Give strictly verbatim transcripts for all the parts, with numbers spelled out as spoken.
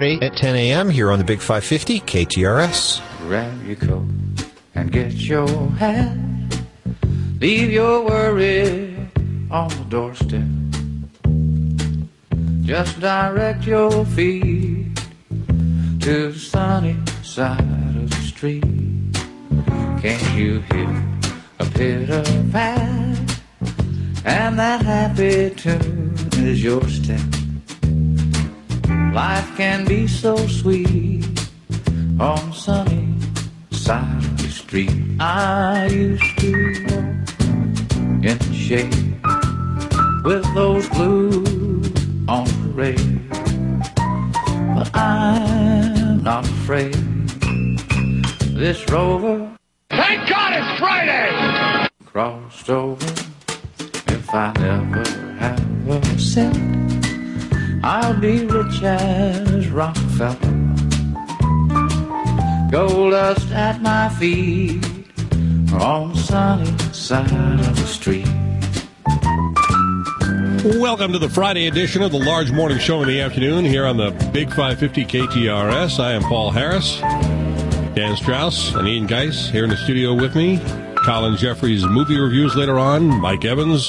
At ten a.m. here on the Big five fifty K T R S. Grab your coat and get your hat. Leave your worry on the doorstep. Just direct your feet to the sunny side of the street. Can you hear a pitter-pat? And that happy tune is your step. Life can be so sweet on the sunny side of the street. I used to walk in the shade with those blues on parade, but I'm not afraid. This rover, thank God it's Friday, crossed over. If I never have a cent, I'll be rich as Rockefeller. Gold dust at my feet on the sunny side of the street. Welcome to the Friday edition of the Large Morning Show in the afternoon here on the Big five fifty K T R S. I am Paul Harris, Dan Strauss, and Ian Geis here in the studio with me. Colin Jeffries movie reviews later on, Mike Evans,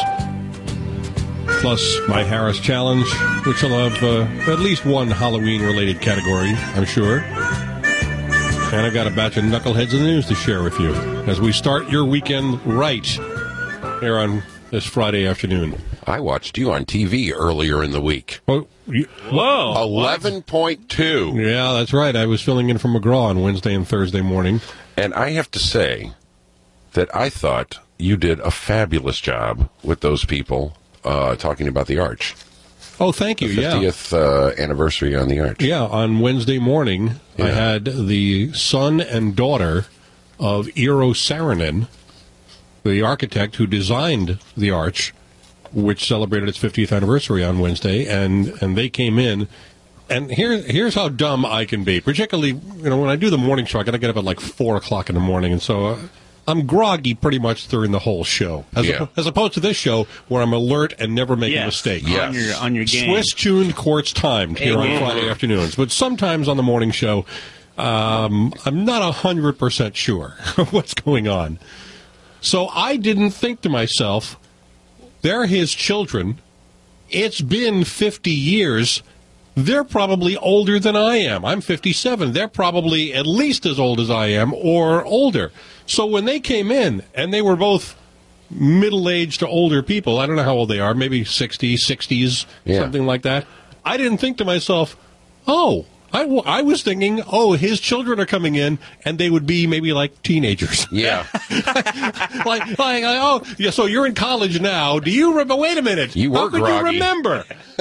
plus my Harris Challenge, which will have uh, at least one Halloween-related category, I'm sure. And I've got a batch of knuckleheads in the news to share with you as we start your weekend right here on this Friday afternoon. I watched you on T V earlier in the week. Oh, you, whoa. eleven point two. Yeah, that's right. I was filling in for McGraw on Wednesday and Thursday morning. And I have to say that I thought you did a fabulous job with those people uh, talking about the Arch. Oh, thank you, the fiftieth, yeah. uh, anniversary on the Arch. Yeah, on Wednesday morning, yeah. I had the son and daughter of Eero Saarinen, the architect who designed the Arch, which celebrated its fiftieth anniversary on Wednesday, and, and they came in. And here, here's how dumb I can be. Particularly, you know, when I do the morning show, I got to get up at like four o'clock in the morning, and so uh, I'm groggy pretty much during the whole show, as, yeah. a, as opposed to this show where I'm alert and never make yes. a mistake. Yes. On your on your game. Swiss-tuned, quartz-timed here on Friday afternoons. But sometimes on the morning show, um, I'm not one hundred percent sure what's going on. So I didn't think to myself, they're his children. It's been fifty years. They're probably older than I am. I'm fifty-seven. They're probably at least as old as I am or older. So when they came in, and they were both middle-aged to older people, I don't know how old they are, maybe sixty, sixties, yeah. something like that, I didn't think to myself, oh, I, w- I was thinking, oh, his children are coming in, and they would be maybe like teenagers. Yeah. like, like, oh, yeah, so you're in college now. Do you remember? Wait a minute. You were How could groggy. you remember?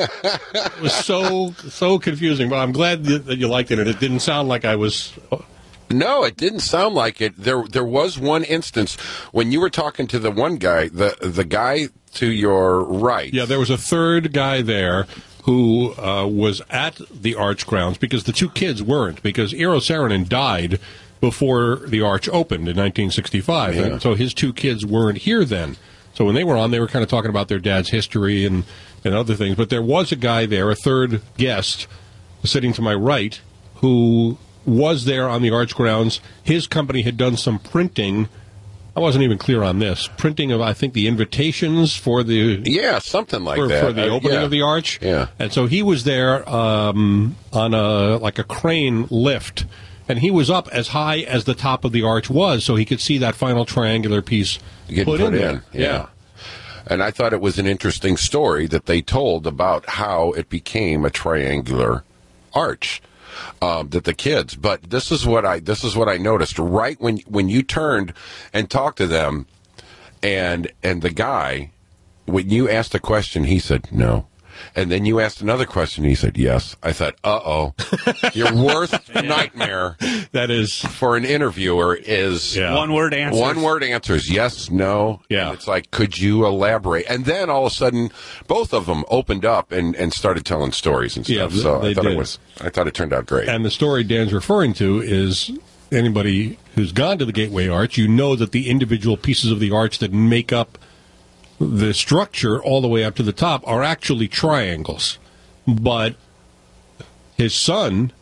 It was so, so confusing, but I'm glad that you liked it, and it didn't sound like I was... No, it didn't sound like it. There there was one instance when you were talking to the one guy, the the guy to your right. Yeah, there was a third guy there who uh, was at the Arch grounds because the two kids weren't, because Eero Saarinen died before the Arch opened in nineteen sixty-five, yeah. and so his two kids weren't here then. So when they were on, they were kind of talking about their dad's history and, and other things. But there was a guy there, a third guest, sitting to my right, who was there on the Arch grounds. His company had done some printing. I wasn't even clear on this. Printing of, I think, the invitations for the... Yeah, something like for, that. For the uh, opening yeah. of the Arch. Yeah. And so he was there um, on a like a crane lift, and he was up as high as the top of the Arch was, so he could see that final triangular piece Getting put, put in, in there. Yeah. yeah. And I thought it was an interesting story that they told about how it became a triangular arch. Um, that the kids, but this is what I this is what I noticed right when when you turned and talked to them, and and the guy, when you asked a question, he said no, and then you asked another question, he said yes. I thought, uh oh, your worst nightmare that is for an interviewer is yeah. one word answers. One word answers yes, no. Yeah, and it's like, could you elaborate? And then all of a sudden, both of them opened up and, and started telling stories and stuff. Yeah, so they I thought did. it was. I thought it turned out great. And the story Dan's referring to is anybody who's gone to the Gateway Arch, you know that the individual pieces of the arch that make up the structure all the way up to the top are actually triangles. But his son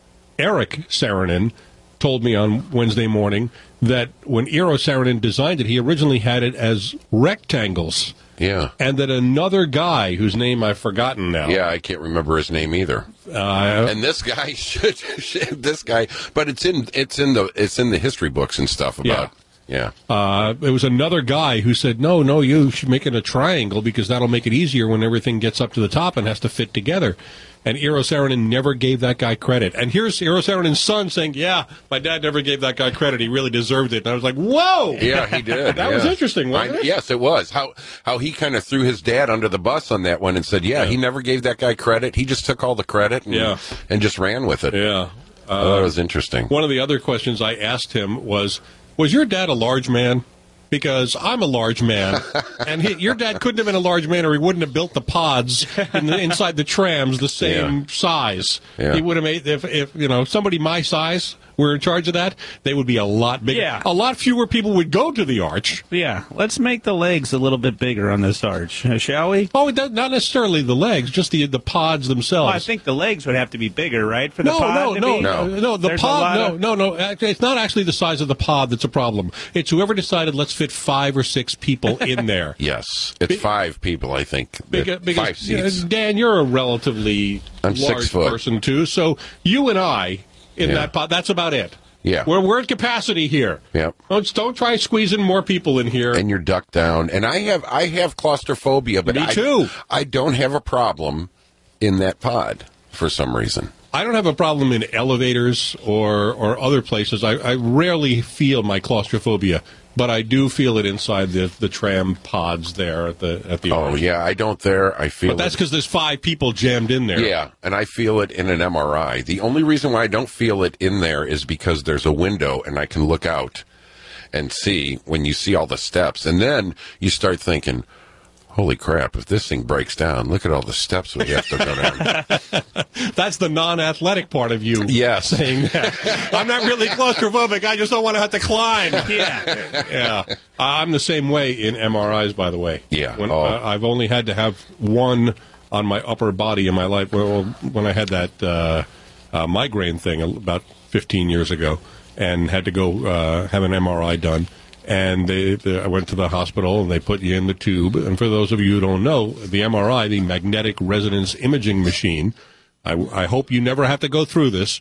Eric Saarinen told me on Wednesday morning that when Eero Saarinen designed it, he originally had it as rectangles. Yeah. And that another guy, whose name I've forgotten now. Yeah, I can't remember his name either. Uh, and this guy should, should this guy, but it's in it's in the it's in the history books and stuff about. Yeah. Yeah. Uh, it was another guy who said, no, no, you should make it a triangle because that'll make it easier when everything gets up to the top and has to fit together. And Eero Saarinen never gave that guy credit. And here's Eero Saarinen's son saying, yeah, my dad never gave that guy credit. He really deserved it. And I was like, whoa! Yeah, he did. that yeah. was interesting, wasn't I, it? Yes, it was. How how he kind of threw his dad under the bus on that one and said, yeah, yeah, he never gave that guy credit. He just took all the credit and, yeah. and just ran with it. Yeah. Uh, oh, that was interesting. One of the other questions I asked him was, was your dad a large man? Because I'm a large man, and he, your dad couldn't have been a large man, or he wouldn't have built the pods in the, inside the trams the same yeah. size. Yeah. He would have made if, if you know somebody my size were in charge of that, they would be a lot bigger. Yeah. A lot fewer people would go to the arch. Yeah, let's make the legs a little bit bigger on this arch, uh, shall we? Oh, it does, not necessarily the legs, just the the pods themselves. Well, I think the legs would have to be bigger, right? For the no, pod no, to no, be? no, no. The There's pod, no, of... no, no. Actually, it's not actually the size of the pod that's a problem. It's whoever decided let's fit five or six people in there. Yes, it's Be- five people, I think. Because, because five seats. uh, Dan, you're a relatively I'm large six foot. person too, so you and I in Yeah. that pod, that's about it. Yeah. We're, we're at capacity here. Yep. Don't, don't try squeezing more people in here. And you're ducked down. And I have I have claustrophobia, but Me I, too. I don't have a problem in that pod for some reason. I don't have a problem in elevators or, or other places. I, I rarely feel my claustrophobia, but I do feel it inside the, the tram pods there at the at the Oh, arch. yeah, I don't there. I feel But that's it. because there's five people jammed in there. Yeah, and I feel it in an M R I. The only reason why I don't feel it in there is because there's a window and I can look out and see when you see all the steps. And then you start thinking, holy crap, if this thing breaks down, look at all the steps we have to go down. That's the non-athletic part of you Yes. saying that. I'm not really claustrophobic. I just don't want to have to climb. Yeah. Yeah. I'm the same way in M R Is, by the way. Yeah. When, Oh. uh, I've only had to have one on my upper body in my life. Well, when I had that uh, uh, migraine thing about fifteen years ago and had to go uh, have an M R I done. And they, they, I went to the hospital, and they put you in the tube. And for those of you who don't know, the M R I, the magnetic resonance imaging machine, I, I hope you never have to go through this,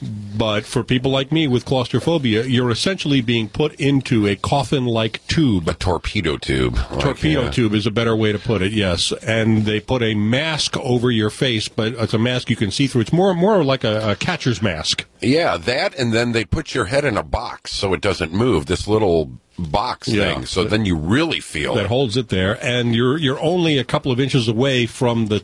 but for people like me with claustrophobia, you're essentially being put into a coffin-like tube. A torpedo tube. Like, Torpedo yeah. tube is a better way to put it, yes. And they put a mask over your face, but it's a mask you can see through. It's more more like a, a catcher's mask. Yeah, that, and then they put your head in a box so it doesn't move, this little box Yeah. thing, so then you really feel That it. holds it there, and you're you're only a couple of inches away from the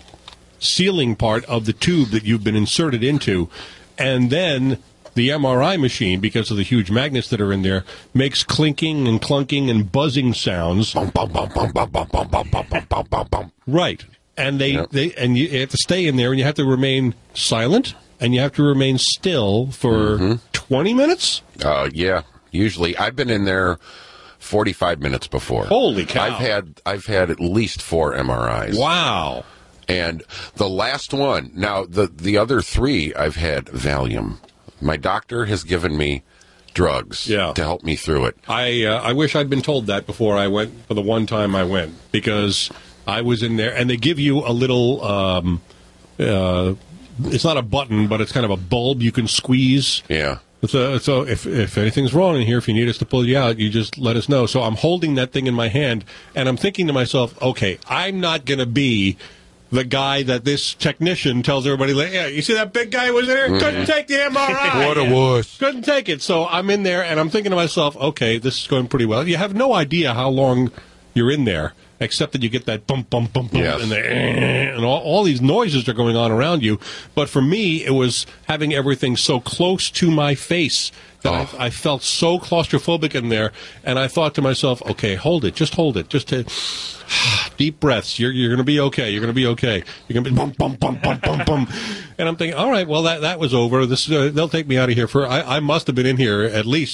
ceiling part of the tube that you've been inserted into, and then the M R I machine, because of the huge magnets that are in there, makes clinking and clunking and buzzing sounds. Bum, bum, bum, bum, bum, bum, bum, bum, bum, bum, bum, bum, bum. Right, and they, Yep. they and you have to stay in there, and you have to remain silent, and you have to remain still for twenty minutes. Uh, yeah, usually. I've been in there forty-five minutes before. Holy cow! I've had I've had at least four M R Is. Wow. And the last one, now the the other three, I've had Valium. My doctor has given me drugs Yeah. to help me through it. I uh, I wish I'd been told that before I went, for the one time I went, because I was in there, and they give you a little, um, uh, it's not a button, but it's kind of a bulb you can squeeze. Yeah. So, so if, if anything's wrong in here, if you need us to pull you out, you just let us know. So I'm holding that thing in my hand, and I'm thinking to myself, okay, I'm not going to be the guy that this technician tells everybody, like, yeah, you see that big guy who was in there? Couldn't take the M R I. What a wuss. Couldn't take it. So I'm in there, and I'm thinking to myself, okay, this is going pretty well. You have no idea how long you're in there, except that you get that bump, bump, bump, bump, Yes. and, the, and all, all these noises are going on around you. But for me, it was having everything so close to my face that Oh. I, I felt so claustrophobic in there, and I thought to myself, okay, hold it, just hold it, just to deep breaths. You're you're going to be okay. You're going to be okay. You're going to be bum bum bum bum bum bum. And I'm thinking, all right, well that that was over. This uh, they'll take me out of here for. I, I must have been in here at least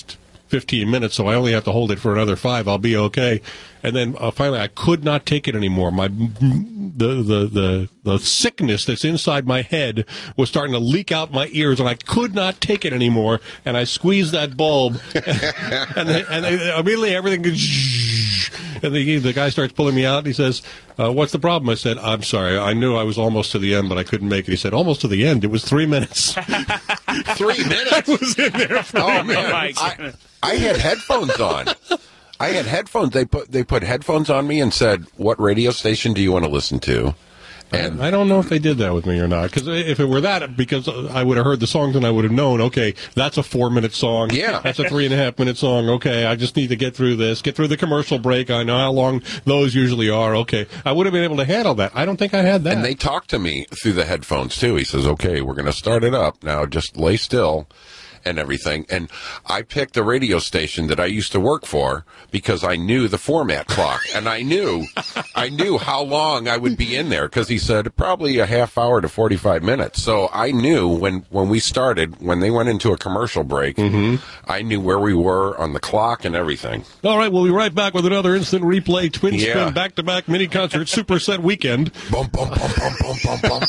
fifteen minutes, so I only have to hold it for another five. I'll be okay. And then uh, finally, I could not take it anymore. My the, the the the sickness that's inside my head was starting to leak out my ears, and I could not take it anymore. And I squeezed that bulb, and they, and they, immediately everything goes. And the the guy starts pulling me out. And he says, uh, "What's the problem?" I said, "I'm sorry. I knew I was almost to the end, but I couldn't make it." He said, "Almost to the end? It was three minutes." Three minutes? I was in there for Oh, three man. minutes. I, I had headphones on. I had headphones. They put they put headphones on me and said, "What radio station do you want to listen to?" And I don't know if they did that with me or not. Because if it were that, because I would have heard the songs and I would have known, okay, that's a four-minute song. Yeah. That's a three-and-a-half-minute song. Okay, I just need to get through this, get through the commercial break. I know how long those usually are. Okay. I would have been able to handle that. I don't think I had that. and they talked to me through the headphones too. He says, "Okay, we're going to start it up now. Just lay still." And everything. And I picked a radio station that I used to work for because I knew the format clock, and I knew, I knew how long I would be in there because he said probably a half hour to forty-five minutes. So I knew when when we started, when they went into a commercial break, Mm-hmm. I knew where we were on the clock and everything. All right, we'll be right back with another instant replay, twin Yeah. spin, back-to-back mini concert, super set weekend. Bum bum bum bum bum bum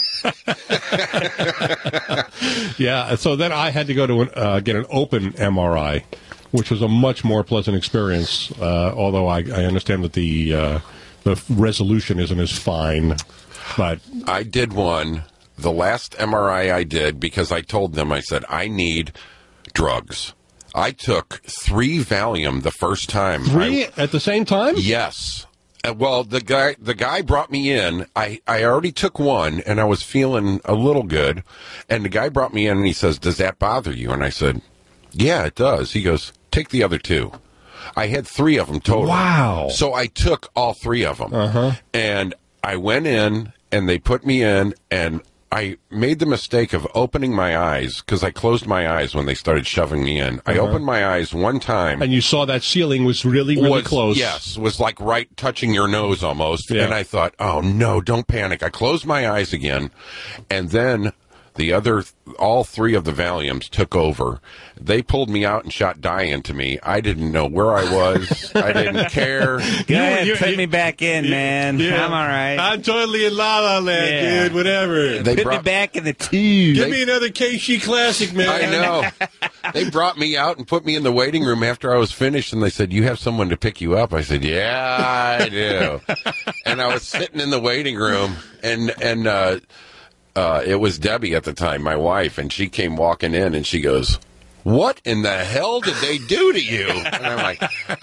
bum. Yeah, so then I had to go to an, uh, get an open M R I, which was a much more pleasant experience, uh, although I, I understand that the uh, the resolution isn't as fine. But I did one, the last M R I I did, because I told them, I said, I need drugs. I took three Valium the first time. three I, at the same time? yes. Uh, well, the guy the guy brought me in. I, I already took one, and I was feeling a little good. And the guy brought me in, and he says, "Does that bother you?" And I said, "Yeah, it does." He goes, "Take the other two." I had three of them total. Wow. So I took all three of them. Uh-huh. And I went in, and they put me in, and I made the mistake of opening my eyes, because I closed my eyes when they started shoving me in. I opened my eyes one time. And you saw that ceiling was really, really was, close. Yes, was like right touching your nose almost. Yeah. And I thought, oh, no, don't panic. I closed my eyes again, and then the other, all three of the Valiums took over. They pulled me out and shot dye into me. I didn't know where I was. I didn't care. Go ahead, you- put you- me back in, man. Yeah. I'm all right. I'm totally in La La Land, Yeah. dude. Whatever. They put brought, me back in the tube. Give they- me another K C classic, man. I know. They brought me out and put me in the waiting room after I was finished, and they said, "You have someone to pick you up." I said, "Yeah, I do." And I was sitting in the waiting room, and and uh, uh, it was Debbie at the time, my wife, and she came walking in, and she goes, "What in the hell did they do to you?" And I'm like,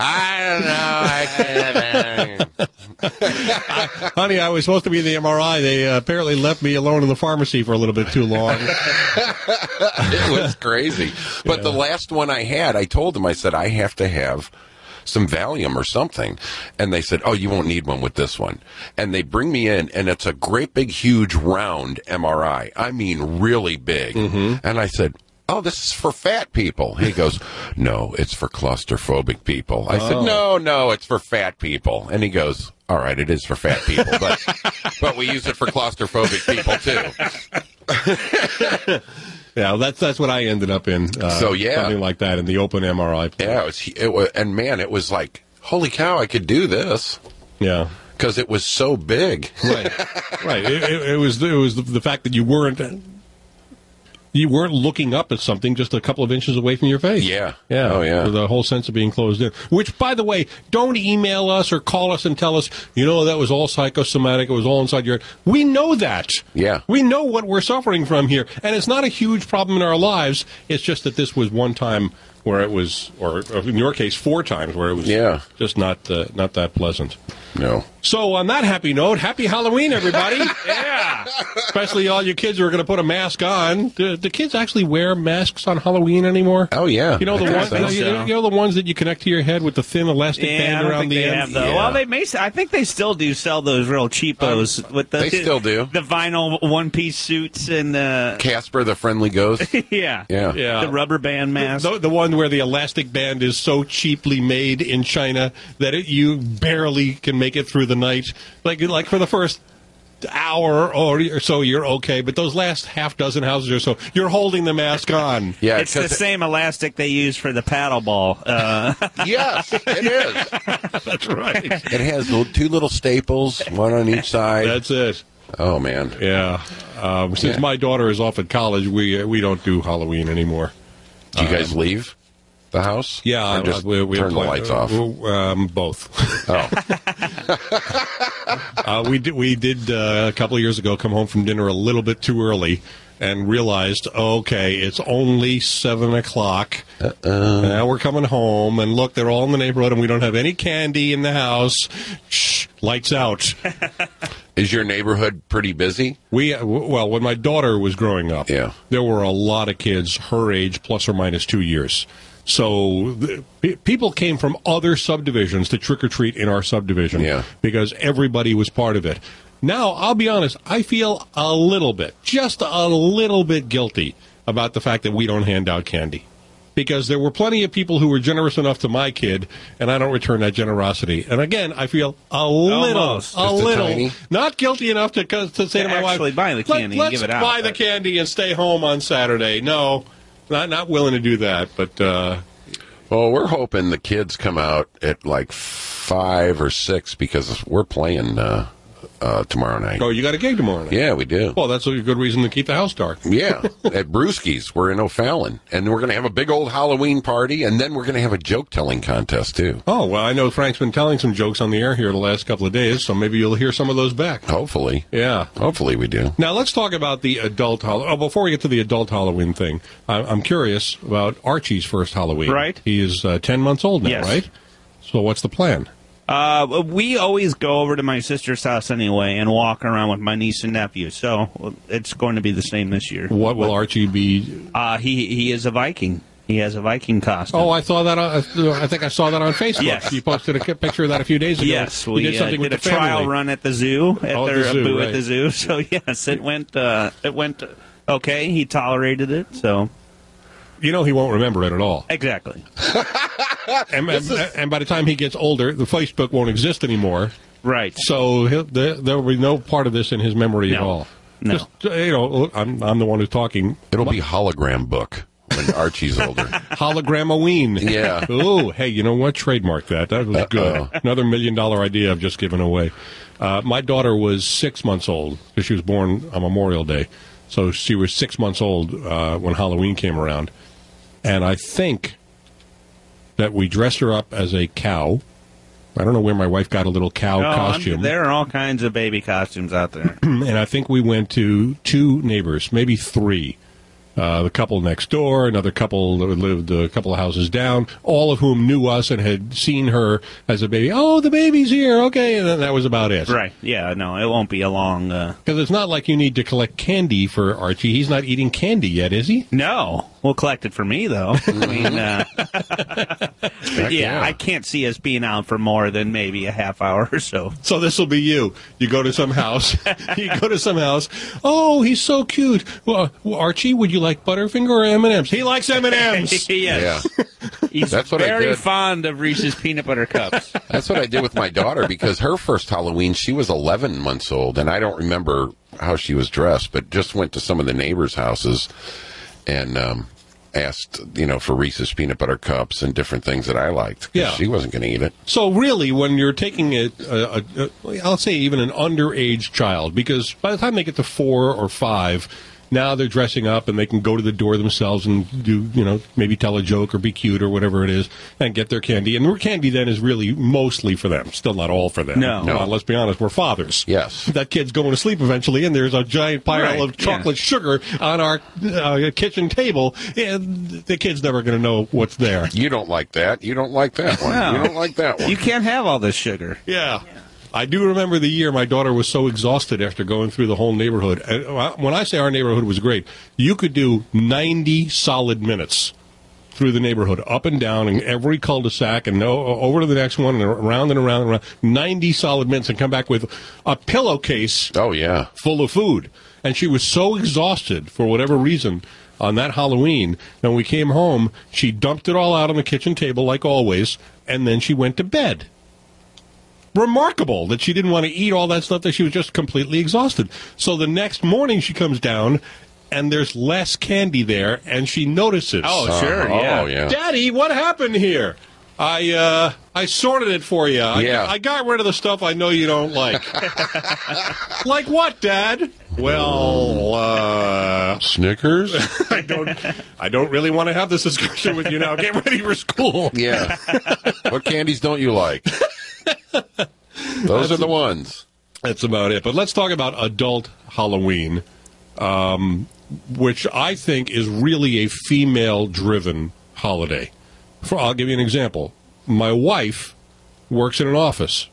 "I don't know. I can't." Honey, I was supposed to be in the M R I. They uh, apparently left me alone in the pharmacy for a little bit too long. It was crazy. But the last one I had, I told them, I said, I have to have some Valium or something. And they said, "Oh, you won't need one with this one." And they bring me in, and it's a great big, huge, round M R I. I mean, really big. Mm-hmm. And I said, "Oh, this is for fat people." He goes, "No, it's for claustrophobic people." I Oh. said, "No, no, it's for fat people." And he goes, "All right, it is for fat people, but but we use it for claustrophobic people too." Yeah, that's that's what I ended up in. Uh, So, yeah. something like that in the open M R I. Yeah, it was, it was, and man, it was like, holy cow, I could do this Yeah. because it was so big. Right, right. It, it, it was it was the, the fact that you weren't you weren't looking up at something just a couple of inches away from your face. Yeah. yeah. Oh, yeah. The whole sense of being closed in. Which, by the way, don't email us or call us and tell us, you know, that was all psychosomatic. It was all inside your head. We know that. Yeah. We know what we're suffering from here, and it's not a huge problem in our lives. It's just that this was one time where it was, or, or in your case, four times where it was Yeah. just not uh, not that pleasant. No. So on that happy note, happy Halloween, everybody. Yeah. Especially all you kids who are going to put a mask on. Do, do kids actually wear masks on Halloween anymore? Oh, yeah. You know the I ones, think you, so. know, you know the ones that you connect to your head with the thin elastic Yeah, band I don't around think the they end? have though. Yeah. Well, they may. s- I think they still do sell those real cheapos with the They still do. the vinyl one piece suits and the Casper the Friendly Ghost. yeah Yeah. Yeah. the rubber band mask. The, the one where the elastic band is so cheaply made in China that it, you barely can make it through the night. Like like for the first hour or so, you're okay. But those last half dozen houses or so, you're holding the mask on. Yeah, It's the same elastic they use for the paddle ball. Uh, yes, it is. That's right. It has l- two little staples, one on each side. That's it. Oh, man. Yeah. Um, since Yeah. my daughter is off at college, we uh, we don't do Halloween anymore. Do you guys leave the house? Yeah, Or just uh, we, we turn the apply- lights off. uh, Um, both. Oh, uh, we did. We did uh, a couple of years ago. Come home from dinner a little bit too early, and realized, okay, it's only seven o'clock. Uh-uh. Now we're coming home, and look, they're all in the neighborhood, and we don't have any candy in the house. Shh, lights out. is your neighborhood pretty busy? We uh, w- well, when my daughter was growing up, Yeah. there were a lot of kids her age, plus or minus two years. So the, pe- people came from other subdivisions to trick or treat in our subdivision, Yeah. because everybody was part of it. Now, I'll be honest, I feel a little bit, just a little bit guilty about the fact that we don't hand out candy. Because there were plenty of people who were generous enough to my kid, and I don't return that generosity. And again, I feel a little, Almost. a Just a little, tiny. not guilty enough to, to say to, To my wife, actually buy the "Let- candy and let's give it out." buy the candy and stay home on Saturday. No, not not willing to do that. But uh, Well, we're hoping the kids come out at like five or six because we're playing uh, uh, tomorrow night. oh, you got a gig tomorrow night. Yeah, we do. Well, that's a good reason to keep the house dark. Yeah, at Brewski's. We're in O'Fallon. And we're going to have a big old Halloween party, and then we're going to have a joke-telling contest, too. Oh, well, I know Frank's been telling some jokes on the air here the last couple of days, so maybe you'll hear some of those back. Hopefully. Yeah. Hopefully we do. Now, let's talk about the adult Halloween. Oh, before we get to the adult Halloween thing, I- I'm curious about Archie's first Halloween. Right. He is uh, ten months old now, Yes. right? So what's the plan? uh, we always go over to my sister's house anyway and walk around with my niece and nephew. So it's going to be the same this year. What will Archie be? Uh, he he is a Viking. He has a Viking costume. Oh, I saw that. On, uh, I think I saw that on Facebook. Yes. You posted a ki- picture of that a few days ago. Yes, You we did uh, something did with a the trial family. run at the zoo, at Oh, at their the zoo, boo right. at the zoo. So yes, it went. Uh, it went okay. He tolerated it. So You know he won't remember it at all. exactly. And, and, and by the time he gets older, the Facebook won't exist anymore. Right. So he'll, there, there will be no part of this in his memory at No. all. No. Just, uh, you know, look, I'm, I'm the one who's talking. It'll be hologram book when Archie's older. Hologramoween. Yeah. Oh, hey, you know what? Trademark that. That was good. Uh-oh. Another million dollar idea I've just given away. Uh, my daughter was six months old because she was born on Memorial Day. So she was six months old uh, when Halloween came around. And I think that we dressed her up as a cow. I don't know where my wife got a little cow Oh, I'm- costume. there are all kinds of baby costumes out there. And I think we went to two neighbors, maybe three. Uh, the couple next door, another couple that lived a couple of houses down, all of whom knew us and had seen her as a baby. Oh, the baby's here, okay, and then that was about it. Right. Yeah. No, it won't be a long. Uh... Because it's not like you need to collect candy for Archie. He's not eating candy yet, is he? No, we'll collect it for me though. I mean, uh... yeah, yeah. I can't see us being out for more than maybe a half hour or so. So this will be you. You go to some house. you go to some house. Oh, he's so cute. Well, Archie, would you like Butterfinger or M and M's? He likes M and M's. Yes. Yeah. He's That's what I very did. fond of Reese's peanut butter cups. That's what I did with my daughter because her first Halloween, she was eleven months old, and I don't remember how she was dressed, but just went to some of the neighbors' houses and um, asked, you know, for Reese's peanut butter cups and different things that I liked. 'cause Yeah. She wasn't going to eat it. So really, when you're taking it, uh, a, a, I'll say even an underage child, because by the time they get to four or five, now they're dressing up and they can go to the door themselves and do, you know, maybe tell a joke or be cute or whatever it is and get their candy. And their candy then is really mostly for them. Still not all for them. No. Come on, let's be honest, we're fathers. Yes. That kid's going to sleep eventually, and there's a giant pile Right, of chocolate yeah. sugar on our uh, kitchen table, and the kid's never going to know what's there. You don't like that. You don't like that one. No. You don't like that one. You can't have all this sugar. Yeah. I do remember the year my daughter was so exhausted after going through the whole neighborhood. And when I say our neighborhood was great, you could do ninety solid minutes through the neighborhood, up and down, in every cul-de-sac, and o- over to the next one, and around and around and around. ninety solid minutes, and come back with a pillowcase Oh, yeah. full of food. And she was so exhausted for whatever reason on that Halloween. And when we came home, she dumped it all out on the kitchen table like always, and then she went to bed. remarkable that she didn't want to eat all that stuff, that she was just completely exhausted. So the next morning she comes down, and there's less candy there, and she notices. Oh, sure, Uh, yeah. Oh, yeah. Daddy, what happened here? I uh, I sorted it for you. I, Yeah. I got rid of the stuff I know you don't like. Like what, Dad? Well, uh, Snickers? I don't. I don't really want to have this discussion with you now. Get ready for school. Yeah. What candies don't you like? Those are the ones. That's about it. But let's talk about adult Halloween, um, which I think is really a female-driven holiday. For, I'll give you an example. My wife works in an office.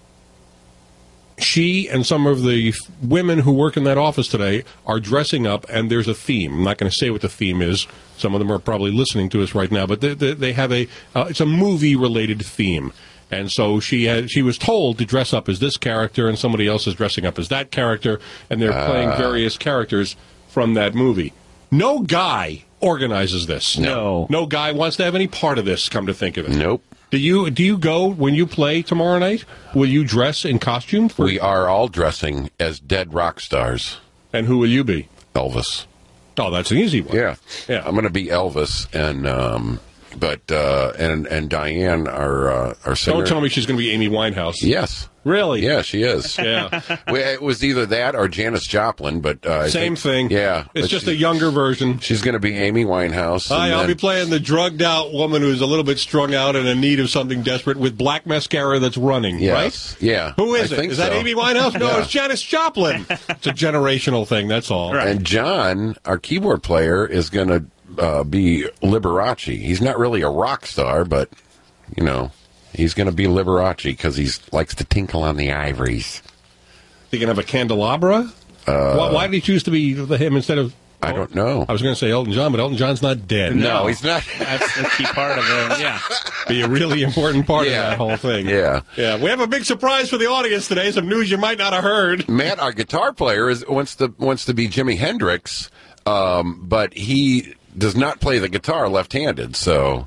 She and some of the f- women who work in that office today are dressing up, and there's a theme. I'm not going to say what the theme is. Some of them are probably listening to us right now, but they, they, they have a uh, it's a movie-related theme. And so she had, she was told to dress up as this character, and somebody else is dressing up as that character, and they're playing various characters from that movie. No guy organizes this. No. No guy wants to have any part of this, come to think of it. Nope. Do you do you go when you play tomorrow night? Will you dress in costume? For, We are all dressing as dead rock stars. and who will you be? Elvis. Oh, that's an easy one. Yeah. Yeah. I'm going to be Elvis, and um, but uh, and and Diane, our uh, our singer. Don't tell me she's going to be Amy Winehouse. Yes. Really? Yeah, she is. Yeah. Well, it was either that or Janis Joplin, but uh, I Same think- thing. Yeah, It's but just she- a younger version. She's going to be Amy Winehouse. Hi, and I'll then- be playing the drugged-out woman who's a little bit strung out and in need of something desperate with black mascara that's running, Yes. right? Yeah. Who is I it? think Is that so. Amy Winehouse? No, Yeah. it's Janis Joplin. It's a generational thing, that's all. Right. And John, our keyboard player, is going to uh, be Liberace. He's not really a rock star, but, you know, he's going to be Liberace because he likes to tinkle on the ivories. You can have a candelabra? Uh, why, why did he choose to be the him instead of... I don't know. I was going to say Elton John, but Elton John's not dead. No, he's not. That's the key part of it, yeah. Be a really important part Yeah. of that whole thing. Yeah. Yeah, we have a big surprise for the audience today, some news you might not have heard. Matt, our guitar player, is wants to wants to be Jimi Hendrix, um, but he does not play the guitar left-handed, so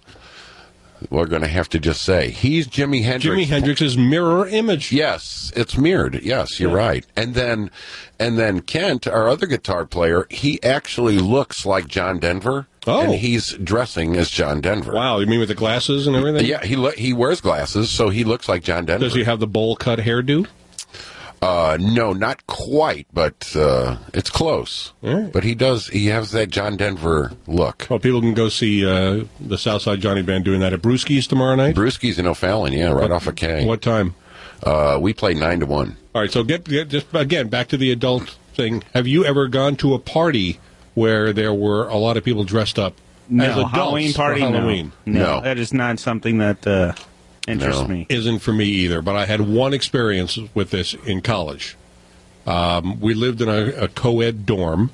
we're going to have to just say he's Jimi Hendrix. Jimi Hendrix's mirror image. Yes, it's mirrored. Yes, you're right. And then, and then Kent, our other guitar player, he actually looks like John Denver. Oh. And he's dressing as John Denver. Wow, you mean with the glasses and everything? Yeah, he lo- he wears glasses, so he looks like John Denver. Does he have the bowl cut hairdo? Uh, no, not quite, but uh, it's close. right. But he does. He has that John Denver look. Well, people can go see uh, the Southside Johnny Band doing that at Brewski's tomorrow night. Brewski's in O'Fallon, yeah, right off of K. What time? Uh, we play nine to one. All right, so get, get just again back to the adult thing. Have you ever gone to a party where there were a lot of people dressed up No, as adults Halloween for party, no. Halloween? no. No. That is not something that uh, interests No. me. Isn't for me either. But I had one experience with this in college. Um, we lived in a, a co-ed dorm,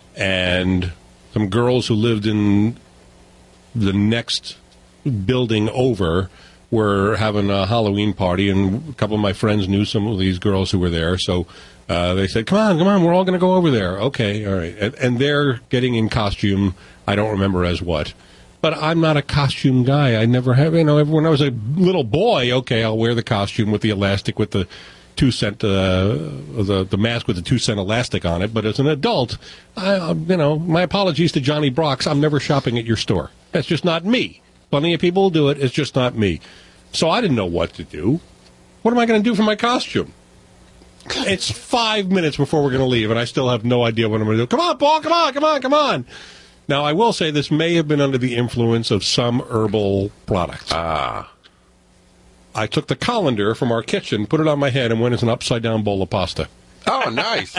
and some girls who lived in the next building over were having a Halloween party, and a couple of my friends knew some of these girls who were there, so uh, they said, come on, come on, we're all going to go over there. Okay, all right. And, and they're getting in costume. I don't remember as what. But I'm not a costume guy. I never have, you know, when I was a little boy, okay, I'll wear the costume with the elastic with the two cent, uh, the the mask with the two cent elastic on it. But as an adult, I, you know, my apologies to Johnny Brox. I'm never shopping at your store. That's just not me. Plenty of people do it. It's just not me. So I didn't know what to do. What am I going to do for my costume? It's five minutes before we're going to leave, and I still have no idea what I'm going to do. Come on, Paul. Come on. Come on. Come on. Now, I will say this may have been under the influence of some herbal product. Ah. I took the colander from our kitchen, put it on my head, and went as an upside-down bowl of pasta. Oh, nice.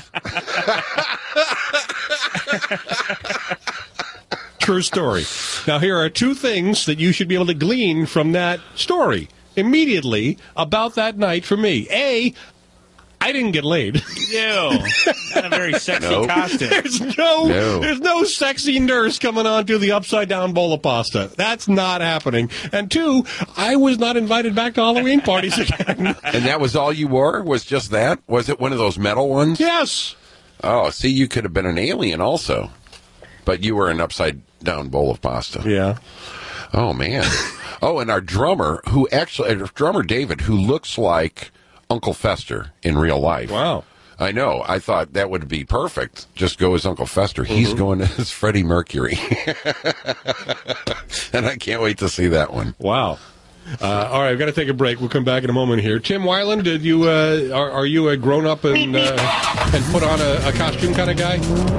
True story. Now, here are two things that you should be able to glean from that story immediately about that night for me. A, I didn't get laid. Ew. Not a very sexy Nope. costume. There's no, No. there's no sexy nurse coming on to the upside-down bowl of pasta. That's not happening. And two, I was not invited back to Halloween parties again. And that was all you wore? Was just that? Was it one of those metal ones? Yes. Oh, see, you could have been an alien also. But you were an upside-down bowl of pasta. Yeah. Oh, man. Oh, and our drummer, who actually, our drummer David, who looks like Uncle Fester in real life. Wow. I know. I thought that would be perfect. Just go as Uncle Fester. Mm-hmm. He's going as Freddie Mercury. And I can't wait to see that one. Wow. Uh, all right, I've got to take a break. We'll come back in a moment here. Tim Weiland, did you uh, are, are you a grown up and uh, and put on a, a costume kind of guy?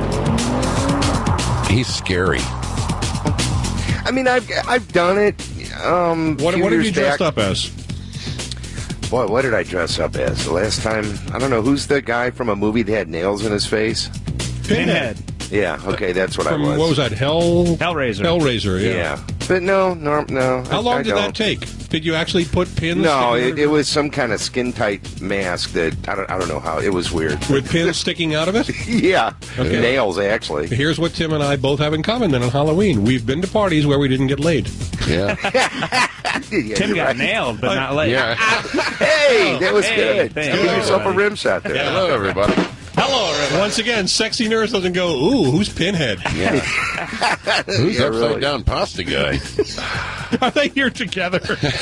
He's scary. I mean, I've I've done it. Um, what what have you dressed back. up as? Boy, what did I dress up as? The last time, I don't know, who's the guy from a movie that had nails in his face? Pinhead. Yeah, okay, that's what From, I was. What was that, Hell? Hellraiser. Hellraiser, yeah. Yeah. But no, no, no. How I, long I did don't. that take? Did you actually put pins? No, in it, it was some kind of skin-tight mask that, I don't I don't know how, it was weird. With pins sticking out of it? Yeah, Okay. nails, actually. Here's what Tim and I both have in common then on Halloween. We've been to parties where we didn't get laid. Yeah. Yeah, Tim you're got right. nailed, but not laid. Yeah. Hey, that was Hey, good. thanks. Give yourself a rim shot there. Hello, everybody. Hello, everybody. Once again, sexy nurse doesn't go, ooh, who's Pinhead? Yeah. Who's Yeah, upside really. down pasta guy? Are they here together?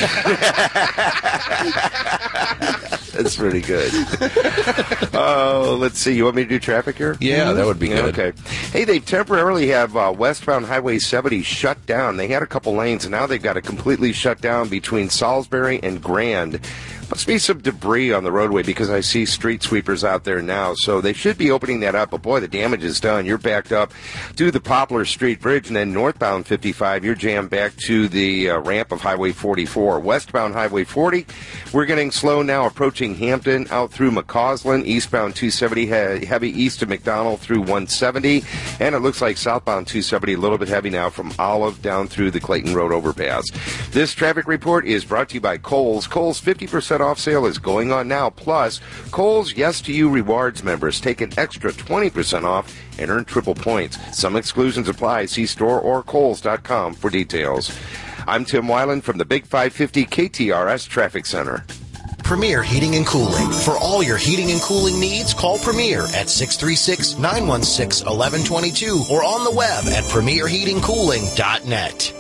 That's pretty good. Oh, let's see. You want me to do traffic here? Yeah, that would be Yeah, good. okay. Hey, they temporarily have uh, westbound Highway seventy shut down. They had a couple lanes, and now they've got it completely shut down between Salisbury and Grand. Must be some debris on the roadway because I see street sweepers out there now. So they should be opening that up. But, boy, the damage is done. You're backed up to the Poplar Street Bridge, and then northbound fifty-five, you're jammed back to the uh, ramp of Highway forty-four. Westbound Highway forty, we're getting slow now approaching Hampton out through McCausland. Eastbound two seventy, he- heavy east of McDonald through one seventy. And it looks like southbound two seventy, a little bit heavy now from Olive down through the Clayton Road overpass. This traffic report is brought to you by Kohl's. Kohl's fifty percent off sale is going on now. Plus, Kohl's Yes to You Rewards members take an extra twenty percent off and earn triple points. Some exclusions apply. See store or Kohls dot com for details. I'm Tim Weiland from the Big five fifty K T R S Traffic Center. Premier Heating and Cooling. For all your heating and cooling needs, call Premier at six three six, nine one six, one one two two or on the web at premier heating cooling dot net.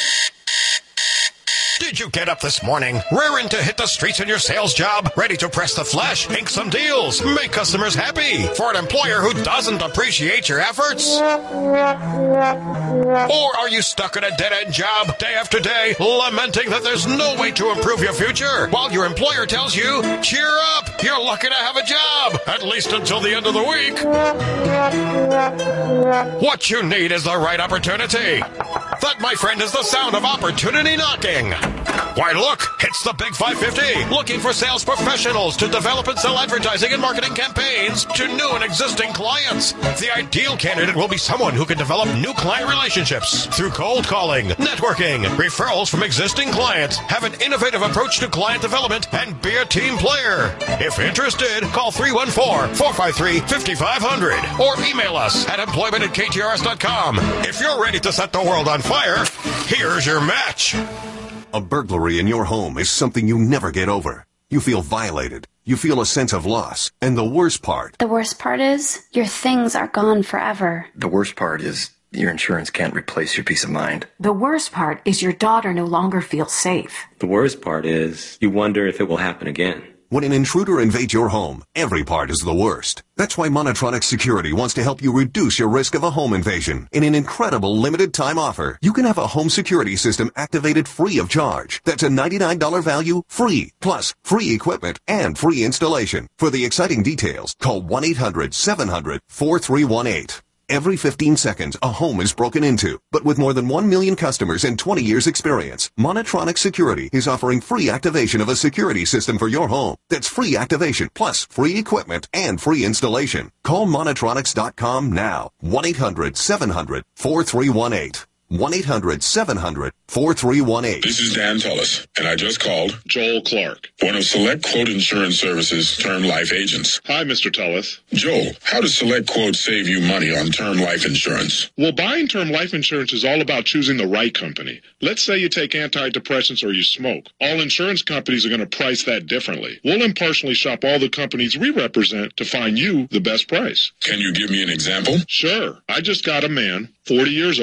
Did you get up this morning, raring to hit the streets in your sales job, ready to press the flesh, ink some deals, make customers happy for an employer who doesn't appreciate your efforts? Or are you stuck in a dead-end job day after day, lamenting that there's no way to improve your future, while your employer tells you, cheer up, you're lucky to have a job, at least until the end of the week? What you need is the right opportunity. That, my friend, is the sound of opportunity knocking. Why, look, it's the Big five fifty, looking for sales professionals to develop and sell advertising and marketing campaigns to new and existing clients. The ideal candidate will be someone who can develop new client relationships through cold calling, networking, referrals from existing clients, have an innovative approach to client development, and be a team player. If interested, call three one four, four five three, five five zero zero or email us at employment at K T R S dot com. If you're ready to set the world on fire, here's your match. A burglary in your home is something you never get over. You feel violated. You feel a sense of loss. And the worst part... The worst part is, your things are gone forever. The worst part is, your insurance can't replace your peace of mind. The worst part is your daughter no longer feels safe. The worst part is, you wonder if it will happen again. When an intruder invades your home, every part is the worst. That's why Monotronic Security wants to help you reduce your risk of a home invasion. In an incredible limited time offer, you can have a home security system activated free of charge. That's a ninety-nine dollars value, free, plus free equipment and free installation. For the exciting details, call one eight hundred, seven hundred, four three one eight. Every fifteen seconds, a home is broken into. But with more than one million customers and twenty years experience, Monotronic Security is offering free activation of a security system for your home. That's free activation, plus free equipment and free installation. Call Monotronics dot com now. one eight hundred, seven hundred, four three one eight. one eight hundred, seven hundred, four three one eight. This is Dan Tullis, and I just called Joel Clark, one of Select Quote Insurance Services' term life agents. Hi, Mister Tullis. Joel, how does Select Quote save you money on term life insurance? Well, buying term life insurance is all about choosing the right company. Let's say you take antidepressants or you smoke. All insurance companies are going to price that differently. We'll impartially shop all the companies we represent to find you the best price. Can you give me an example? Sure. I just got a man, forty years old,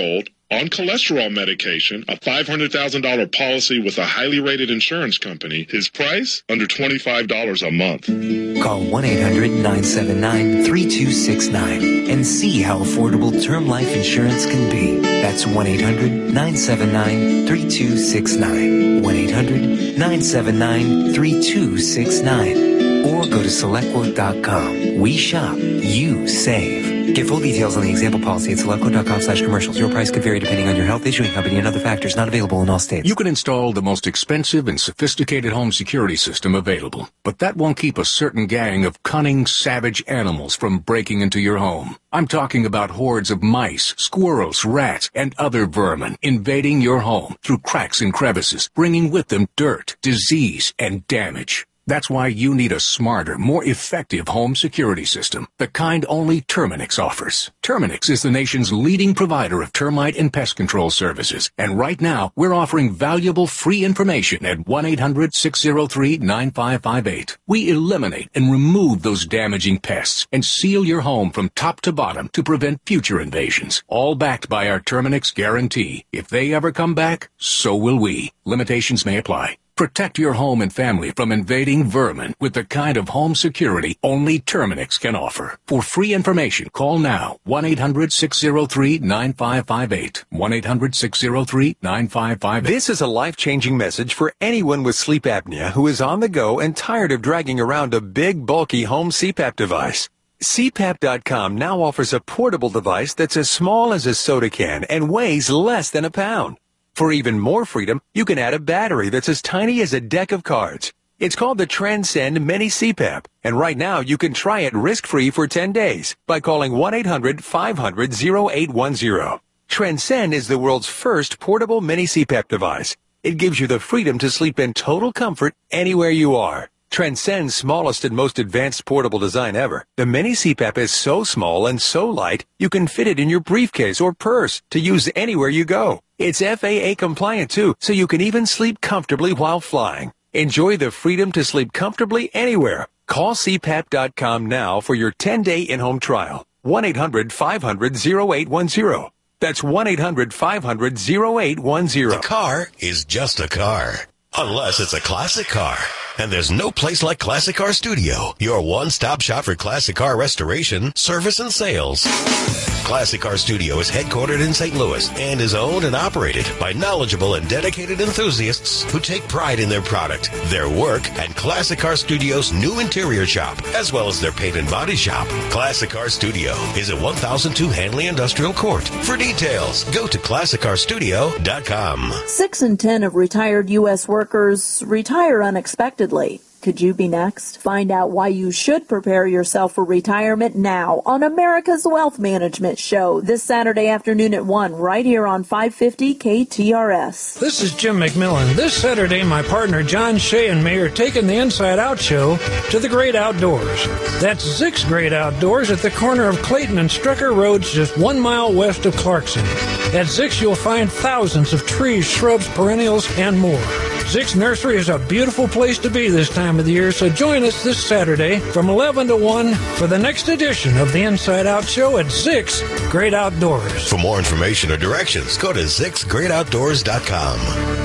On cholesterol medication, a five hundred thousand dollars policy with a highly rated insurance company, his price, under twenty-five dollars a month. Call one eight hundred nine seven nine three two six nine and see how affordable term life insurance can be. That's one eight hundred nine seven nine three two six nine. one eight hundred nine seven nine three two six nine. Or go to select quote dot com. We shop, you save. Get full details on the example policy at select quote dot com slash commercials. Your price could vary depending on your health, issuing company, and other factors. Not available in all states. You can install the most expensive and sophisticated home security system available, but that won't keep a certain gang of cunning, savage animals from breaking into your home. I'm talking about hordes of mice, squirrels, rats, and other vermin invading your home through cracks and crevices, bringing with them dirt, disease, and damage. That's why you need a smarter, more effective home security system, the kind only Terminix offers. Terminix is the nation's leading provider of termite and pest control services, and right now we're offering valuable free information at one eight hundred six oh three nine five five eight. We eliminate and remove those damaging pests and seal your home from top to bottom to prevent future invasions, all backed by our Terminix guarantee. If they ever come back, so will we. Limitations may apply. Protect your home and family from invading vermin with the kind of home security only Terminix can offer. For free information, call now. one eight hundred six oh three nine five five eight. one eight hundred six oh three nine five five eight. This is a life-changing message for anyone with sleep apnea who is on the go and tired of dragging around a big, bulky home C PAP device. C PAP dot com now offers a portable device that's as small as a soda can and weighs less than a pound. For even more freedom, you can add a battery that's as tiny as a deck of cards. It's called the Transcend Mini C PAP, and right now you can try it risk-free for ten days by calling one eight hundred five hundred oh eight one oh. Transcend is the world's first portable mini C PAP device. It gives you the freedom to sleep in total comfort anywhere you are. Transcend's smallest and most advanced portable design ever. The mini C PAP is so small and so light, you can fit it in your briefcase or purse to use anywhere you go. It's F A A compliant too, so you can even sleep comfortably while flying. Enjoy the freedom to sleep comfortably anywhere. Call C PAP dot com now for your ten-day in-home trial. one eight hundred five hundred oh eight one oh. That's one eight hundred five hundred oh eight one oh. A car is just a car, unless it's a classic car. And there's no place like Classic Car Studio, your one-stop shop for classic car restoration, service, and sales. Classic Car Studio is headquartered in Saint Louis and is owned and operated by knowledgeable and dedicated enthusiasts who take pride in their product, their work, and Classic Car Studio's new interior shop, as well as their paint and body shop. Classic Car Studio is at one thousand two Hanley Industrial Court. For details, go to classic car studio dot com. Six in ten of retired U S workers retire unexpectedly. Could you be next? Find out why you should prepare yourself for retirement now on America's Wealth Management Show this Saturday afternoon at one, right here on five fifty K T R S. This is Jim McMillan. This Saturday, my partner John Shea and me are taking the Inside Out Show to the Great Outdoors. That's Zick's Great Outdoors at the corner of Clayton and Strucker Roads, just one mile west of Clarkson. At Zick's, you'll find thousands of trees, shrubs, perennials, and more. Zick's Nursery is a beautiful place to be this time of the year, so join us this Saturday from eleven to one for the next edition of the Inside Out Show at Zick's Great Outdoors. For more information or directions, go to zicks great outdoors dot com.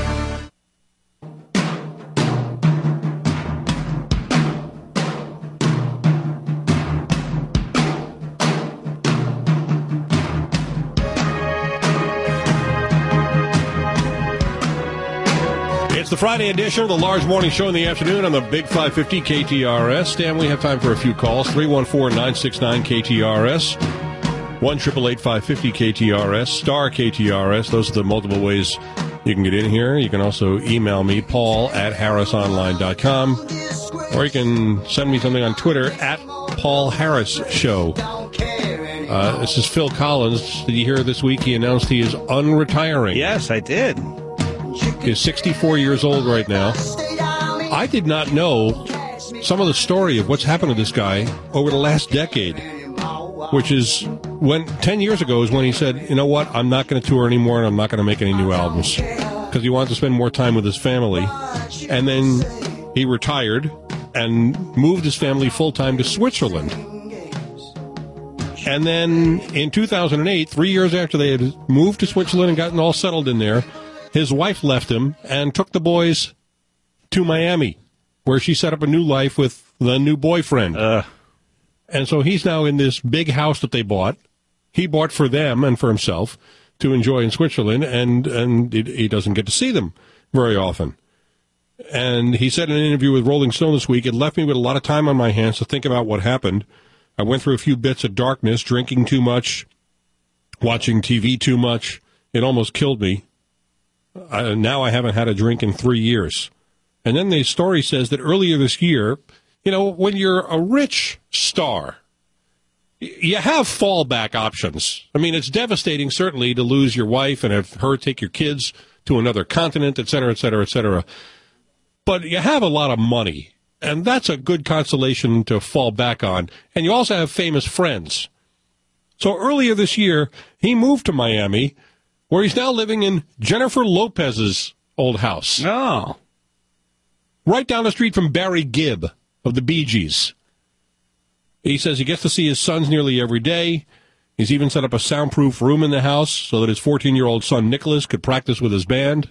The Friday edition of the Large Morning Show in the afternoon on the Big five fifty K T R S. Stan, we have time for a few calls. three one four nine six nine K T R S. one eight eight eight five five zero K T R S. Star K T R S. Those are the multiple ways you can get in here. You can also email me, Paul at harris online dot com. Or you can send me something on Twitter at Paul Harris Show. Uh, this is Phil Collins. Did you hear this week he announced he is unretiring? Yes, I did. He's sixty-four years old right now. I did not know some of the story of what's happened to this guy over the last decade, which is when ten years ago is when he said, you know what, I'm not going to tour anymore and I'm not going to make any new albums because he wanted to spend more time with his family. And then he retired and moved his family full-time to Switzerland. And then in two thousand eight, three years after they had moved to Switzerland and gotten all settled in there, his wife left him and took the boys to Miami, where she set up a new life with the new boyfriend. Uh. And so he's now in this big house that they bought. He bought for them and for himself to enjoy in Switzerland, and, and it, he doesn't get to see them very often. And he said in an interview with Rolling Stone this week, it left me with a lot of time on my hands to think about what happened. I went through a few bits of darkness, drinking too much, watching T V too much. It almost killed me. I, now I haven't had a drink in three years. And then the story says that earlier this year, you know, when you're a rich star, you have fallback options. I mean, it's devastating, certainly, to lose your wife and have her take your kids to another continent, et cetera, et cetera, et cetera. But you have a lot of money, and that's a good consolation to fall back on. And you also have famous friends. So earlier this year, he moved to Miami, where he's now living in Jennifer Lopez's old house. Oh. Right down the street from Barry Gibb of the Bee Gees. He says he gets to see his sons nearly every day. He's even set up a soundproof room in the house so that his fourteen-year-old son Nicholas could practice with his band.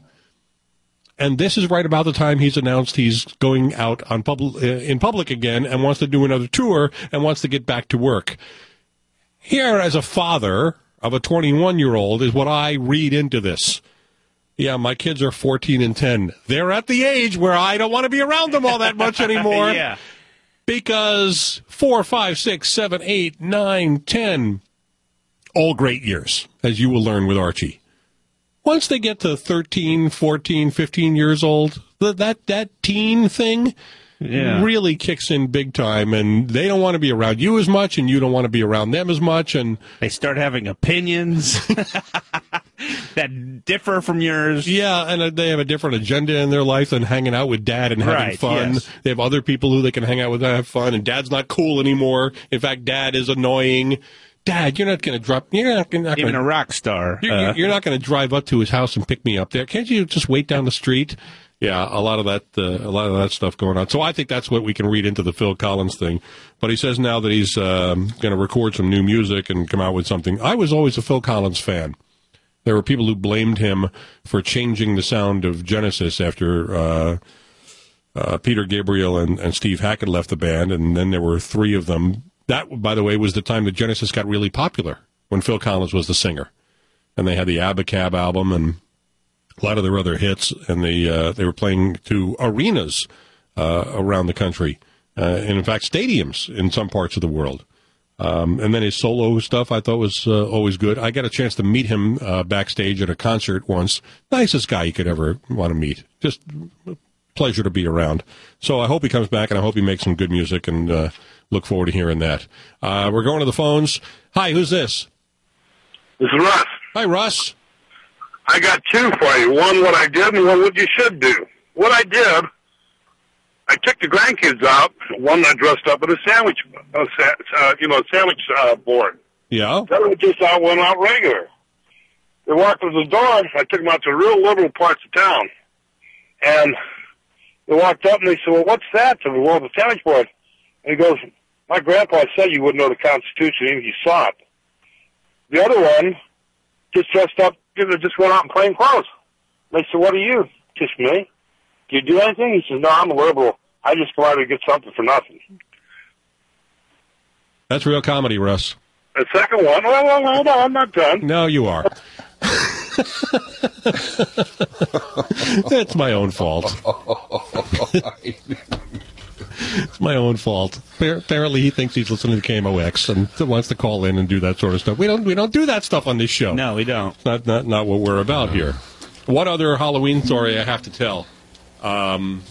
And this is right about the time he's announced he's going out on pub- in public again and wants to do another tour and wants to get back to work. Here, as a father of a twenty-one-year-old, is what I read into this. Yeah, my kids are fourteen and ten. They're at the age where I don't want to be around them all that much anymore. Yeah. Because four, five, six, seven, eight, nine, ten, all great years, as you will learn with Archie. Once they get to thirteen, fourteen, fifteen years old, that that, that teen thing yeah. really kicks in big time, and they don't want to be around you as much, and you don't want to be around them as much, and they start having opinions that differ from yours. Yeah, and they have a different agenda in their life than hanging out with Dad and having right, fun. Yes. They have other people who they can hang out with and have fun, and Dad's not cool anymore. In fact, Dad is annoying. Dad, you're not going to drop. You're not, not even gonna, a rock star. You're, uh, you're not going to drive up to his house and pick me up there. Can't you just wait down the street? Yeah, a lot of that, uh, a lot of that stuff going on. So I think that's what we can read into the Phil Collins thing. But he says now that he's um, going to record some new music and come out with something. I was always a Phil Collins fan. There were people who blamed him for changing the sound of Genesis after uh, uh, Peter Gabriel and, and Steve Hackett left the band, and then there were three of them. That, by the way, was the time that Genesis got really popular, when Phil Collins was the singer. And they had the Abacab album and a lot of their other hits, and they, uh, they were playing to arenas uh, around the country, uh, and, in fact, stadiums in some parts of the world. Um, and then his solo stuff I thought was uh, always good. I got a chance to meet him uh, backstage at a concert once. Nicest guy you could ever want to meet. Just a pleasure to be around. So I hope he comes back, and I hope he makes some good music, and uh, look forward to hearing that. Uh, we're going to the phones. Hi, who's this? This is Russ. Hi, Russ. I got two for you. One, what I did, and one, what you should do. What I did, I took the grandkids out. One, I dressed up in a sandwich, uh, uh, you know, sandwich uh, board. Yeah. The other just out went out regular. They walked to the door. I took them out to real liberal parts of town. And they walked up, and they said, well, what's that? To the well, the sandwich board. And he goes, my grandpa said you wouldn't know the Constitution even if you saw it. The other one just dressed up, you know, just went out in plain clothes. They said, what are you? Just me. Do you do anything? He says, no, I'm a liberal. I just go out and get something for nothing. That's real comedy, Russ. The second one, well, well, well no, I'm not done. No, you are. It's my own fault. It's my own fault. Apparently, he thinks he's listening to K M O X and wants to call in and do that sort of stuff. We don't. We don't do that stuff on this show. No, we don't. Not not not what we're about here. What other Halloween story I have to tell? Um,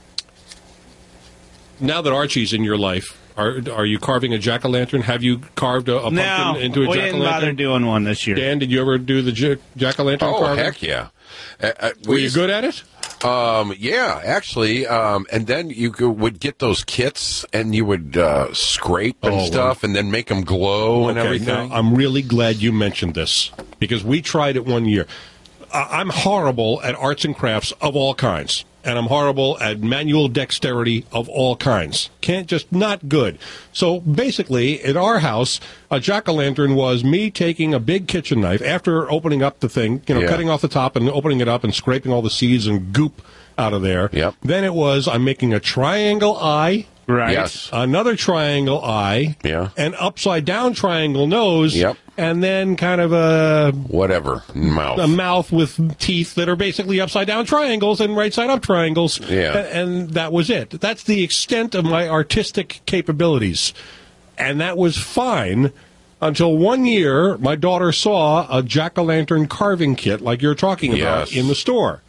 now that Archie's in your life, are are you carving a jack o' lantern? Have you carved a, a pumpkin no, into a jack o' lantern? we didn't bother doing one this year. Dan, did you ever do the j- jack o' lantern? Oh, carving? heck yeah! Uh, uh, Were you good at it? Um, yeah, actually. Um, and then you could, would get those kits, and you would uh, scrape and Oh, stuff, and then make them glow and Okay, everything. now, I'm really glad you mentioned this, because we tried it one year. I- I'm horrible at arts and crafts of all kinds. and I'm horrible at manual dexterity of all kinds. Can't just, not good. So basically, at our house, a jack-o'-lantern was me taking a big kitchen knife after opening up the thing, you know, Yeah. cutting off the top and opening it up and scraping all the seeds and goop out of there. Yep. Then it was, I'm making a triangle eye. Right. Yes. Another triangle eye. Yeah. An upside-down triangle nose. Yep. And then kind of a... Whatever. Mouth. A mouth with teeth that are basically upside-down triangles and right-side-up triangles. Yeah. A- And that was it. That's the extent of my artistic capabilities. And that was fine until one year my daughter saw a jack-o'-lantern carving kit like you're talking about Yes. in the store.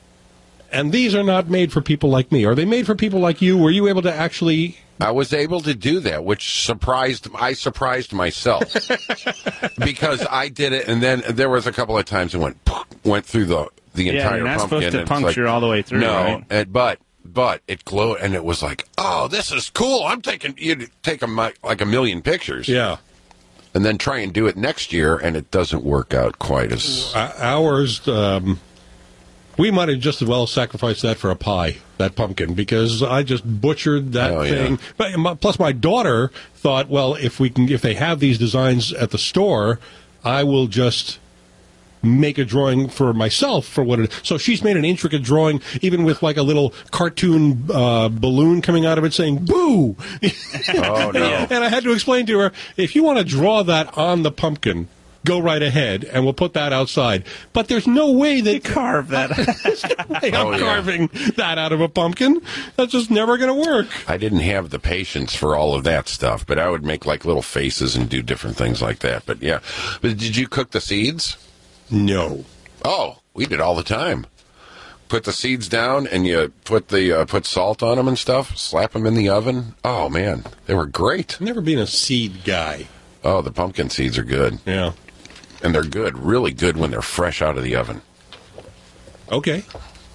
And these are not made for people like me. Are they made for people like you? Were you able to actually... I was able to do that, which surprised I surprised myself because I did it, and then there was a couple of times it went went through the the Yeah, entire you're not pumpkin. supposed to and it's puncture like, all the way through, No, right? and, but but it glowed, and it was like, oh, this is cool. I'm taking you take a, mi- like a million pictures, Yeah. and then try and do it next year, and it doesn't work out quite as. Uh, ours, um, we might have just as well sacrificed that for a pie, that pumpkin, because I just butchered that Oh, yeah. thing. But my, plus, my daughter thought, well, if we can, if they have these designs at the store, I will just make a drawing for myself for what it is. So she's made an intricate drawing, even with like a little cartoon uh, balloon coming out of it saying "boo." Oh no! And I had to explain to her, if you want to draw that on the pumpkin, go right ahead, and we'll put that outside. But there's no way that... You carve that. There's no way I'm Oh, yeah. carving that out of a pumpkin. That's just never going to work. I didn't have the patience for all of that stuff, but I would make like little faces and do different things like that. But yeah, but did you cook the seeds? No. Oh, we did all the time. Put the seeds down and you put the uh, put salt on them and stuff. Slap them in the oven. Oh man, they were great. Never been a seed guy. Oh, the pumpkin seeds are good. Yeah. And they're good, really good when they're fresh out of the oven. Okay.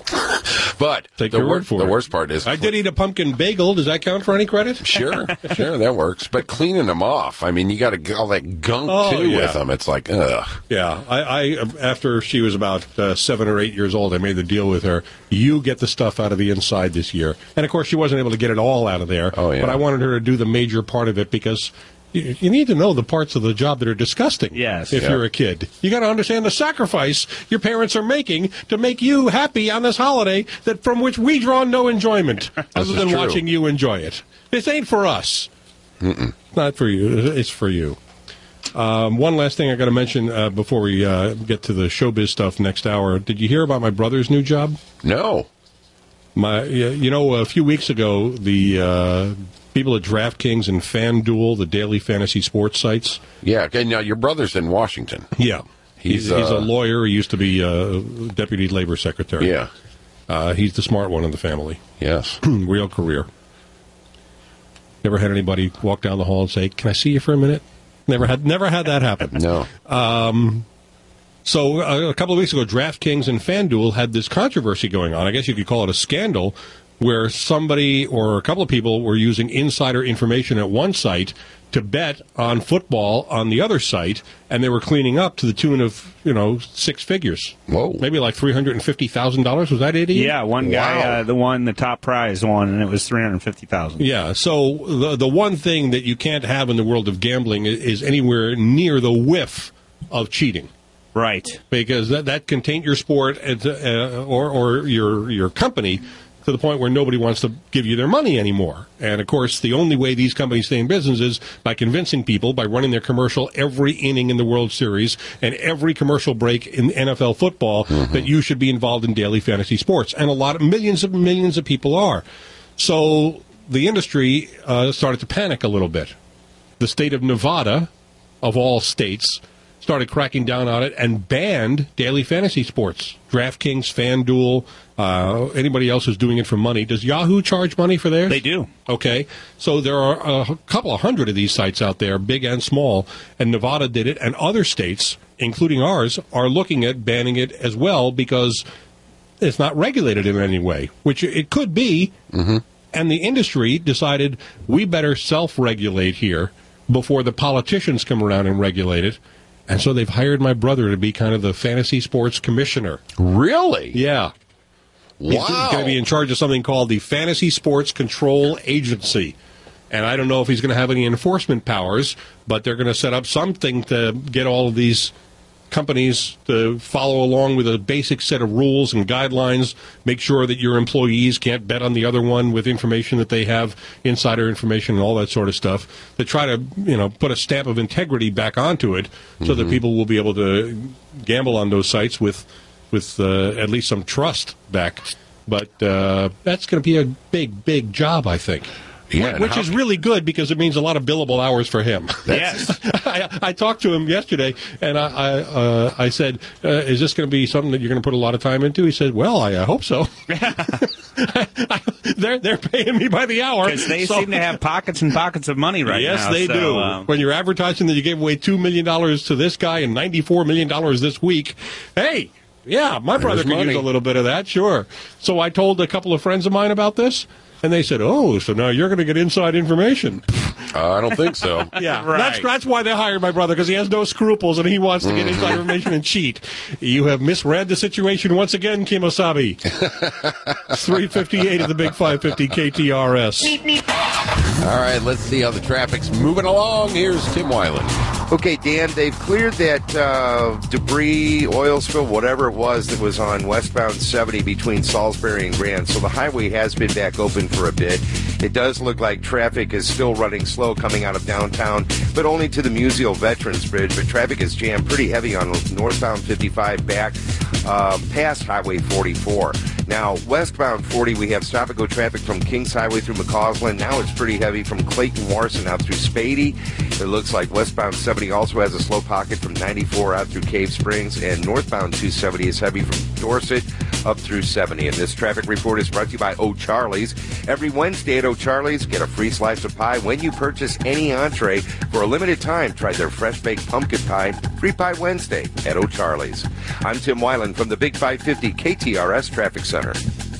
But Take the, your wor- word for the it. worst part is... I did eat a pumpkin bagel. Does that count for any credit? Sure, sure, that works. But cleaning them off, I mean, you got to all that gunk, Oh, too, yeah. with them. It's like, ugh. Yeah, I, I after she was about uh, seven or eight years old, I made the deal with her. You get the stuff out of the inside this year, and of course, she wasn't able to get it all out of there. Oh, yeah. But I wanted her to do the major part of it because you, you need to know the parts of the job that are disgusting. Yes. If Yeah. you're a kid, you got to understand the sacrifice your parents are making to make you happy on this holiday that from which we draw no enjoyment other is than true. watching you enjoy it. This ain't for us. Mm-mm. Not for you. It's for you. Um, one last thing I got to mention uh, before we uh, get to the showbiz stuff next hour. Did you hear about my brother's new job? No. My, yeah, you know, a few weeks ago, the uh, people at DraftKings and FanDuel, the daily fantasy sports sites. Yeah, okay, now your brother's in Washington. Yeah, He's, he's, he's a uh, lawyer. He used to be uh, deputy labor secretary. Yeah. Uh, he's the smart one in the family. Yes. Real career. Never had anybody walk down the hall and say, "Can I see you for a minute?" Never had, never had that happen. No. Um, so uh, a couple of weeks ago, DraftKings and FanDuel had this controversy going on. I guess you could call it a scandal, where somebody or a couple of people were using insider information at one site to bet on football on the other site, and they were cleaning up to the tune of, you know, six figures. Whoa. Maybe like three hundred fifty thousand dollars. Was that it? Ian? Yeah, one guy, Wow. uh, the one, the top prize won, and it was three hundred fifty thousand. Yeah, so the the one thing that you can't have in the world of gambling is, is anywhere near the whiff of cheating. Right. Because that, that can taint your sport and, uh, or, or your your company to the point where nobody wants to give you their money anymore. And, of course, the only way these companies stay in business is by convincing people, by running their commercial every inning in the World Series and every commercial break in N F L football, Mm-hmm. that you should be involved in daily fantasy sports. And a lot of millions of millions of people are. So the industry uh, started to panic a little bit. The state of Nevada, of all states, started cracking down on it and banned daily fantasy sports. DraftKings, FanDuel, uh, anybody else who's doing it for money. Does Yahoo charge money for theirs? They do. Okay. So there are a couple of hundred of these sites out there, big and small, and Nevada did it, and other states, including ours, are looking at banning it as well because it's not regulated in any way, which it could be. Mm-hmm. And the industry decided we better self-regulate here before the politicians come around and regulate it. And so they've hired my brother to be kind of the fantasy sports commissioner. Really? Yeah. Wow. He's going to be in charge of something called the Fantasy Sports Control Agency. And I don't know if he's going to have any enforcement powers, but they're going to set up something to get all of these companies to follow along with a basic set of rules and guidelines, make sure that your employees can't bet on the other one with information that they have, insider information and all that sort of stuff, to try to, you know, put a stamp of integrity back onto it so Mm-hmm. that people will be able to gamble on those sites with, with uh, at least some trust back. But uh, that's going to be a big, big job, I think. Yeah, Which how- is really good because it means a lot of billable hours for him. Yes. I, I talked to him yesterday, and I I, uh, I said, uh, "Is this going to be something that you're going to put a lot of time into?" He said, "Well, I uh, hope so." they're they're paying me by the hour Because they so- seem to have pockets and pockets of money right yes, now. they so, do. um, When you're advertising that you gave away two million dollars to this guy and ninety-four million dollars this week, hey. Yeah, my brother There's could use money. a little bit of that, sure. So I told a couple of friends of mine about this, and they said, "Oh, so now you're going to get inside information." Uh, I don't think so. Yeah, Right. that's that's why they hired my brother, because he has no scruples and he wants to get Mm-hmm. inside information and cheat. You have misread the situation once again, Kimosabi. three fifty-eight of the Big five fifty K T R S. All right, let's see how the traffic's moving along. Here's Tim Weiland. Okay, Dan, they've cleared that uh, debris, oil spill, whatever it was that was on westbound seventy between Salisbury and Grand. So the highway has been back open for a bit. It does look like traffic is still running slow coming out of downtown, but only to the Musial Veterans Bridge. But traffic is jammed pretty heavy on northbound fifty-five back uh, past Highway forty-four. Now, westbound forty, we have stop-and-go traffic from Kings Highway through McCausland. Now it's pretty heavy from Clayton Morrison out through Spady. It looks like westbound seventy also has a slow pocket from ninety-four out through Cave Springs, and northbound two seventy is heavy from Dorset up through seventy. And this traffic report is brought to you by O'Charlie's. Every Wednesday at O'Charlie's, get a free slice of pie when you purchase any entree. For a limited time, try their fresh-baked pumpkin pie, Free Pie Wednesday at O'Charlie's. I'm Tim Weiland from the Big five fifty K T R S Traffic Center.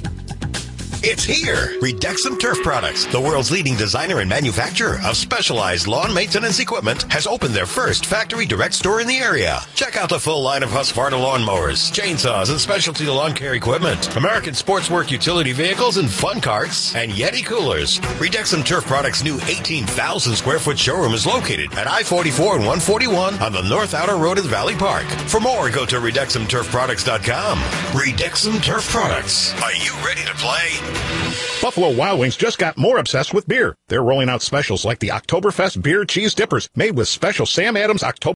It's here. Redexum Turf Products, the world's leading designer and manufacturer of specialized lawn maintenance equipment, has opened their first factory direct store in the area. Check out the full line of Husqvarna lawnmowers, chainsaws, and specialty lawn care equipment, American Sportswork utility vehicles and fun carts, and Yeti coolers. Redexum Turf Products' new eighteen thousand square foot showroom is located at I forty-four and one forty-one on the North Outer Road of Valley Park. For more, go to Redexum Turf Products dot com. Redexum Turf Products. Are you ready to play? Buffalo Wild Wings just got more obsessed with beer. They're rolling out specials like the Oktoberfest Beer Cheese Dippers, made with special Sam Adams Oktober